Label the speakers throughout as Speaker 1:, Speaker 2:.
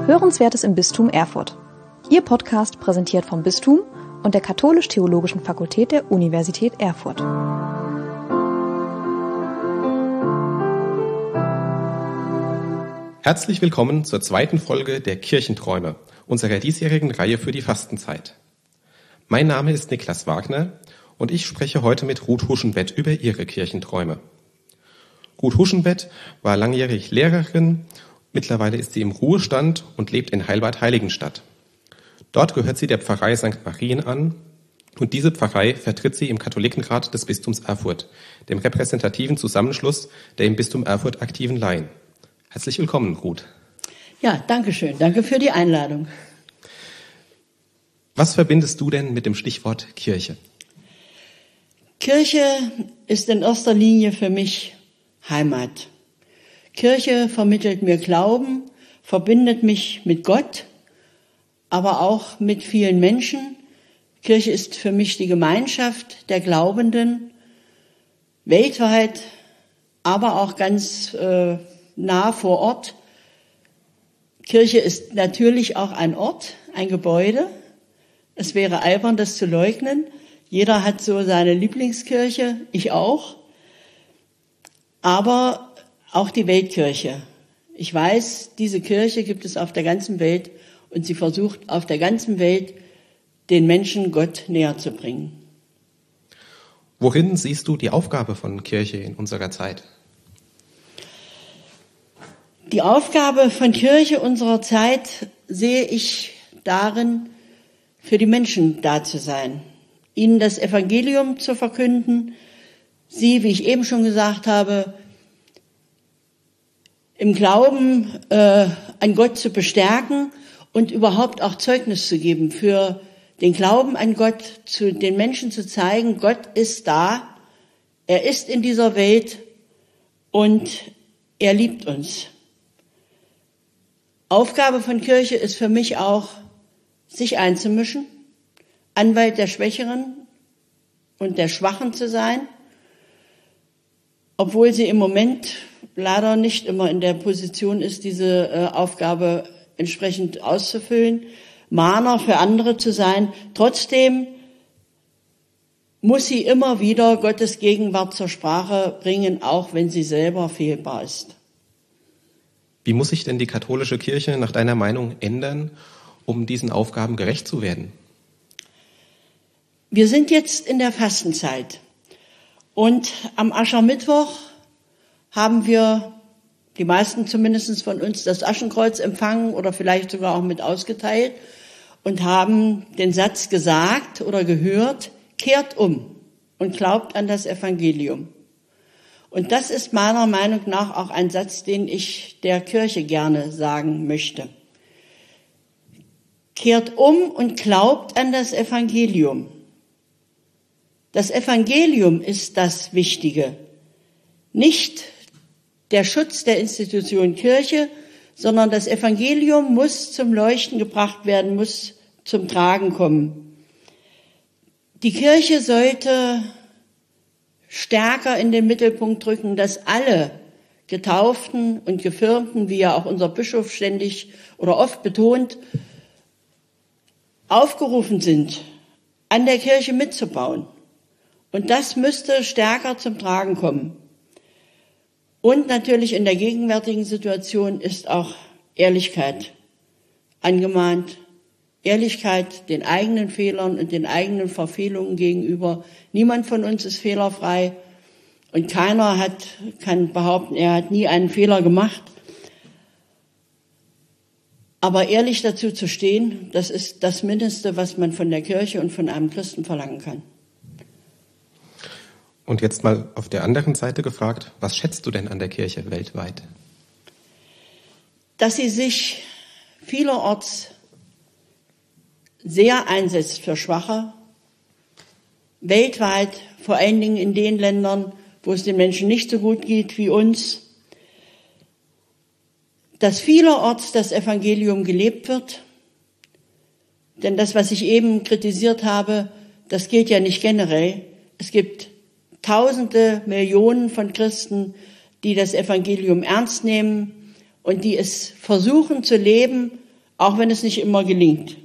Speaker 1: Hörenswertes im Bistum Erfurt. Ihr Podcast präsentiert vom Bistum und der Katholisch-Theologischen Fakultät der Universität Erfurt.
Speaker 2: Herzlich willkommen zur zweiten Folge der Kirchenträume, unserer diesjährigen Reihe für die Fastenzeit. Mein Name ist Niklas Wagner und ich spreche heute mit Ruth Huschenbett über ihre Kirchenträume. Ruth Huschenbett war langjährig Lehrerin, mittlerweile ist sie im Ruhestand und lebt in Heilbad-Heiligenstadt. Dort gehört sie der Pfarrei St. Marien an und diese Pfarrei vertritt sie im Katholikenrat des Bistums Erfurt, dem repräsentativen Zusammenschluss der im Bistum Erfurt aktiven Laien. Herzlich willkommen, Ruth.
Speaker 3: Ja, danke schön. Danke für die Einladung.
Speaker 2: Was verbindest du denn mit dem Stichwort Kirche?
Speaker 3: Kirche ist in erster Linie für mich Heimat. Kirche vermittelt mir Glauben, verbindet mich mit Gott, aber auch mit vielen Menschen. Kirche ist für mich die Gemeinschaft der Glaubenden, weltweit, aber auch ganz nah vor Ort. Kirche ist natürlich auch ein Ort, ein Gebäude. Es wäre albern, das zu leugnen. Jeder hat so seine Lieblingskirche, ich auch. Aber auch die Weltkirche. Ich weiß, diese Kirche gibt es auf der ganzen Welt und sie versucht auf der ganzen Welt den Menschen Gott näher zu bringen.
Speaker 2: Worin siehst du die Aufgabe von Kirche in unserer Zeit?
Speaker 3: Die Aufgabe von Kirche unserer Zeit sehe ich darin, für die Menschen da zu sein, ihnen das Evangelium zu verkünden, sie, wie ich eben schon gesagt habe, im Glauben an Gott zu bestärken und überhaupt auch Zeugnis zu geben für den Glauben an Gott, zu den Menschen zu zeigen, Gott ist da, er ist in dieser Welt und er liebt uns. Aufgabe von Kirche ist für mich auch, sich einzumischen, Anwalt der Schwächeren und der Schwachen zu sein, obwohl sie im Moment leider nicht immer in der Position ist, diese Aufgabe entsprechend auszufüllen, Mahner für andere zu sein. Trotzdem muss sie immer wieder Gottes Gegenwart zur Sprache bringen, auch wenn sie selber fehlbar ist.
Speaker 2: Wie muss sich denn die katholische Kirche nach deiner Meinung ändern, um diesen Aufgaben gerecht zu werden?
Speaker 3: Wir sind jetzt in der Fastenzeit und am Aschermittwoch haben wir, die meisten zumindest von uns, das Aschenkreuz empfangen oder vielleicht sogar auch mit ausgeteilt und haben den Satz gesagt oder gehört, kehrt um und glaubt an das Evangelium. Und das ist meiner Meinung nach auch ein Satz, den ich der Kirche gerne sagen möchte. Kehrt um und glaubt an das Evangelium. Das Evangelium ist das Wichtige. Nicht der Schutz der Institution Kirche, sondern das Evangelium muss zum Leuchten gebracht werden, muss zum Tragen kommen. Die Kirche sollte stärker in den Mittelpunkt rücken, dass alle Getauften und Gefirmten, wie ja auch unser Bischof ständig oder oft betont, aufgerufen sind, an der Kirche mitzubauen. Und das müsste stärker zum Tragen kommen. Und natürlich in der gegenwärtigen Situation ist auch Ehrlichkeit angemahnt. Ehrlichkeit den eigenen Fehlern und den eigenen Verfehlungen gegenüber. Niemand von uns ist fehlerfrei und keiner kann behaupten, er hat nie einen Fehler gemacht. Aber ehrlich dazu zu stehen, das ist das Mindeste, was man von der Kirche und von einem Christen verlangen kann.
Speaker 2: Und jetzt mal auf der anderen Seite gefragt, was schätzt du denn an der Kirche weltweit?
Speaker 3: Dass sie sich vielerorts sehr einsetzt für Schwache, weltweit, vor allen Dingen in den Ländern, wo es den Menschen nicht so gut geht wie uns, dass vielerorts das Evangelium gelebt wird. Denn das, was ich eben kritisiert habe, das gilt ja nicht generell. Es gibt Tausende, Millionen von Christen, die das Evangelium ernst nehmen und die es versuchen zu leben auch wenn es nicht immer gelingt.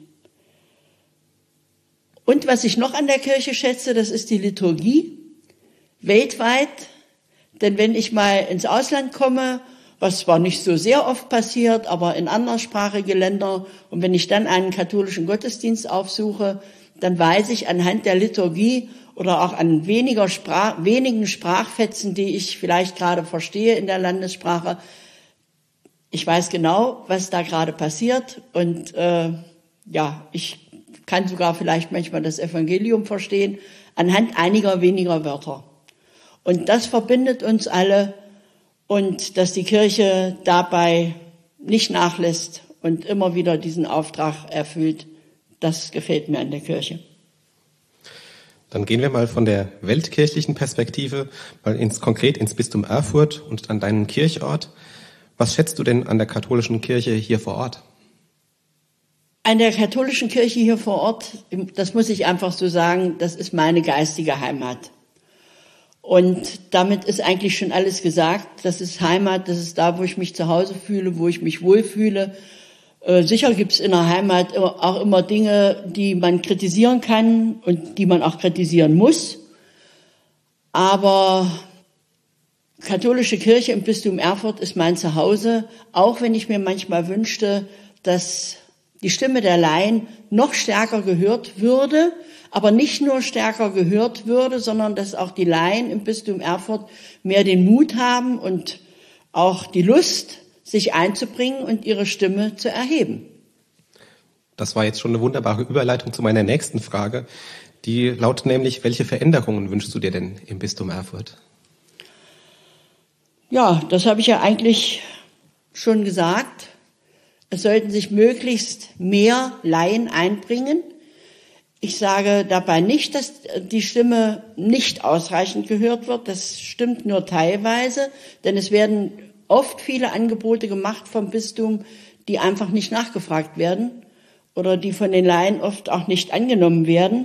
Speaker 3: Und was ich noch an der Kirche schätze, das ist die Liturgie, weltweit. Denn wenn ich mal ins Ausland komme, was zwar nicht so sehr oft passiert, aber in anderssprachige Länder, und wenn ich dann einen katholischen Gottesdienst aufsuche, dann weiß ich anhand der Liturgie oder auch an wenigen Sprachfetzen, die ich vielleicht gerade verstehe in der Landessprache, ich weiß genau, was da gerade passiert, und ich kann sogar vielleicht manchmal das Evangelium verstehen, anhand einiger weniger Wörter. Und das verbindet uns alle, und dass die Kirche dabei nicht nachlässt und immer wieder diesen Auftrag erfüllt, das gefällt mir an der Kirche.
Speaker 2: Dann gehen wir mal von der weltkirchlichen Perspektive mal konkret ins Bistum Erfurt und an deinen Kirchort. Was schätzt du denn an der katholischen Kirche hier vor Ort?
Speaker 3: An der katholischen Kirche hier vor Ort, das muss ich einfach so sagen, das ist meine geistige Heimat. Und damit ist eigentlich schon alles gesagt. Das ist Heimat, das ist da, wo ich mich zu Hause fühle, wo ich mich wohlfühle. Sicher gibt es in der Heimat auch immer Dinge, die man kritisieren kann und die man auch kritisieren muss. Aber katholische Kirche im Bistum Erfurt ist mein Zuhause, auch wenn ich mir manchmal wünschte, dass die Stimme der Laien noch stärker gehört würde, aber nicht nur stärker gehört würde, sondern dass auch die Laien im Bistum Erfurt mehr den Mut haben und auch die Lust, sich einzubringen und ihre Stimme zu erheben.
Speaker 2: Das war jetzt schon eine wunderbare Überleitung zu meiner nächsten Frage. Die lautet nämlich, welche Veränderungen wünschst du dir denn im Bistum Erfurt?
Speaker 3: Ja, das habe ich ja eigentlich schon gesagt. Es sollten sich möglichst mehr Laien einbringen. Ich sage dabei nicht, dass die Stimme nicht ausreichend gehört wird. Das stimmt nur teilweise, denn es werden oft viele Angebote gemacht vom Bistum, die einfach nicht nachgefragt werden oder die von den Laien oft auch nicht angenommen werden.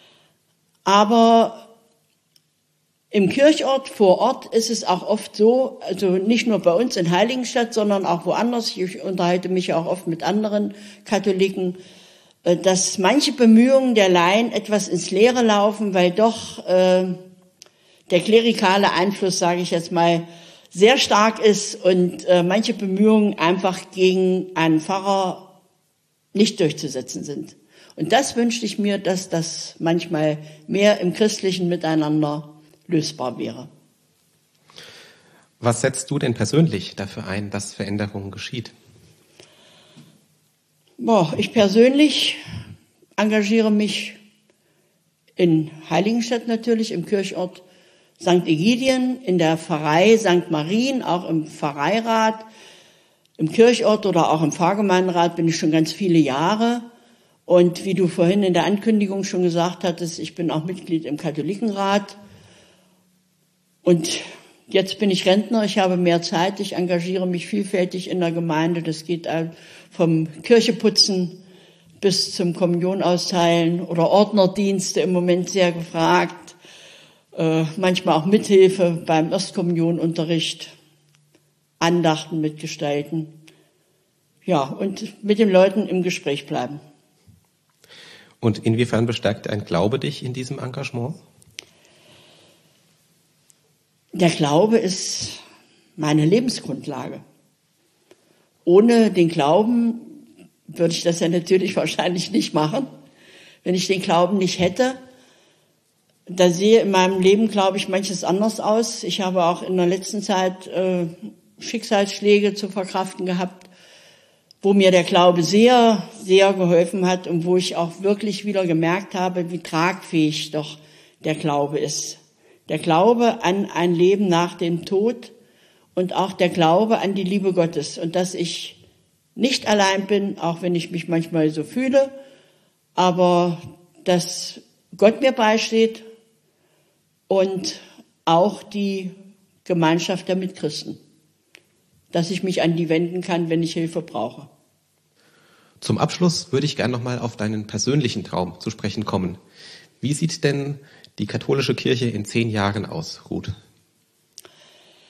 Speaker 3: Aber im Kirchort vor Ort ist es auch oft so, also nicht nur bei uns in Heiligenstadt, sondern auch woanders, ich unterhalte mich ja auch oft mit anderen Katholiken, dass manche Bemühungen der Laien etwas ins Leere laufen, weil doch der klerikale Einfluss, sage ich jetzt mal, sehr stark ist und manche Bemühungen einfach gegen einen Pfarrer nicht durchzusetzen sind. Und das wünschte ich mir, dass das manchmal mehr im christlichen Miteinander lösbar wäre.
Speaker 2: Was setzt du denn persönlich dafür ein, dass Veränderungen geschieht?
Speaker 3: Ich persönlich engagiere mich in Heiligenstadt natürlich, im Kirchort St. Egidien, in der Pfarrei St. Marien, auch im Pfarreirat, im Kirchort oder auch im Pfarrgemeinderat bin ich schon ganz viele Jahre. Und wie du vorhin in der Ankündigung schon gesagt hattest, ich bin auch Mitglied im Katholikenrat. Und jetzt bin ich Rentner, ich habe mehr Zeit, ich engagiere mich vielfältig in der Gemeinde. Das geht vom Kircheputzen bis zum Kommunion austeilen oder Ordnerdienste im Moment sehr gefragt. Manchmal auch Mithilfe beim Erstkommunionunterricht, Andachten mitgestalten. Ja, und mit den Leuten im Gespräch bleiben.
Speaker 2: Und inwiefern bestärkt ein Glaube dich in diesem Engagement?
Speaker 3: Der Glaube ist meine Lebensgrundlage. Ohne den Glauben würde ich das ja natürlich wahrscheinlich nicht machen. Wenn ich den Glauben nicht hätte, da sehe in meinem Leben, glaube ich, manches anders aus. Ich habe auch in der letzten Zeit Schicksalsschläge zu verkraften gehabt, wo mir der Glaube sehr, sehr geholfen hat und wo ich auch wirklich wieder gemerkt habe, wie tragfähig doch der Glaube ist. Der Glaube an ein Leben nach dem Tod und auch der Glaube an die Liebe Gottes und dass ich nicht allein bin, auch wenn ich mich manchmal so fühle, aber dass Gott mir beisteht und auch die Gemeinschaft der Mitchristen, dass ich mich an die wenden kann, wenn ich Hilfe brauche.
Speaker 2: Zum Abschluss würde ich gerne nochmal auf deinen persönlichen Traum zu sprechen kommen. Wie sieht denn die katholische Kirche in 10 Jahren aus, Ruth?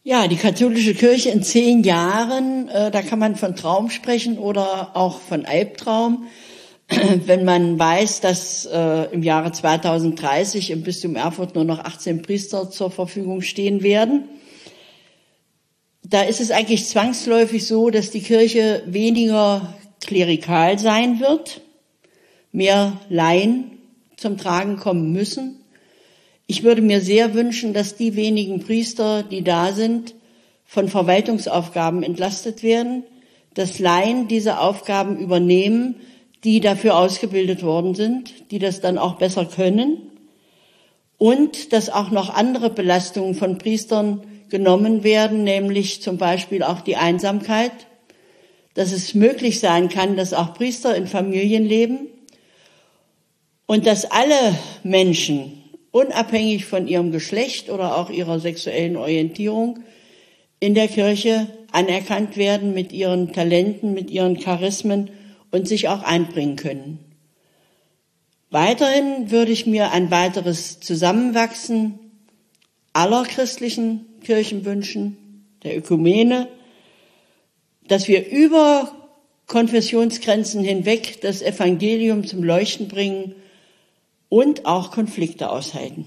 Speaker 3: Ja, die katholische Kirche in 10 Jahren, da kann man von Traum sprechen oder auch von Albtraum, wenn man weiß, dass im Jahre 2030 im Bistum Erfurt nur noch 18 Priester zur Verfügung stehen werden. Da ist es eigentlich zwangsläufig so, dass die Kirche weniger klerikal sein wird, mehr Laien zum Tragen kommen müssen. Ich würde mir sehr wünschen, dass die wenigen Priester, die da sind, von Verwaltungsaufgaben entlastet werden, dass Laien diese Aufgaben übernehmen, die dafür ausgebildet worden sind, die das dann auch besser können, und dass auch noch andere Belastungen von Priestern genommen werden, nämlich zum Beispiel auch die Einsamkeit, dass es möglich sein kann, dass auch Priester in Familien leben und dass alle Menschen, unabhängig von ihrem Geschlecht oder auch ihrer sexuellen Orientierung, in der Kirche anerkannt werden mit ihren Talenten, mit ihren Charismen und sich auch einbringen können. Weiterhin würde ich mir ein weiteres Zusammenwachsen aller christlichen Kirchen wünschen, der Ökumene, dass wir über Konfessionsgrenzen hinweg das Evangelium zum Leuchten bringen und auch Konflikte aushalten.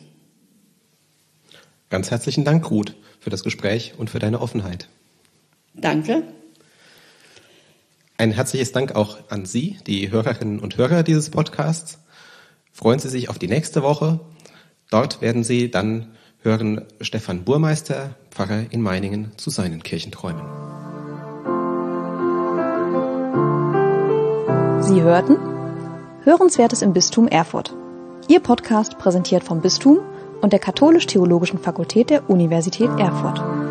Speaker 2: Ganz herzlichen Dank, Ruth, für das Gespräch und für deine Offenheit.
Speaker 3: Danke.
Speaker 2: Ein herzliches Dank auch an Sie, die Hörerinnen und Hörer dieses Podcasts. Freuen Sie sich auf die nächste Woche. Dort werden Sie dann hören Stefan Burmeister, Pfarrer in Meiningen, zu seinen Kirchenträumen.
Speaker 1: Sie hörten Hörenswertes im Bistum Erfurt. Ihr Podcast präsentiert vom Bistum und der Katholisch-Theologischen Fakultät der Universität Erfurt.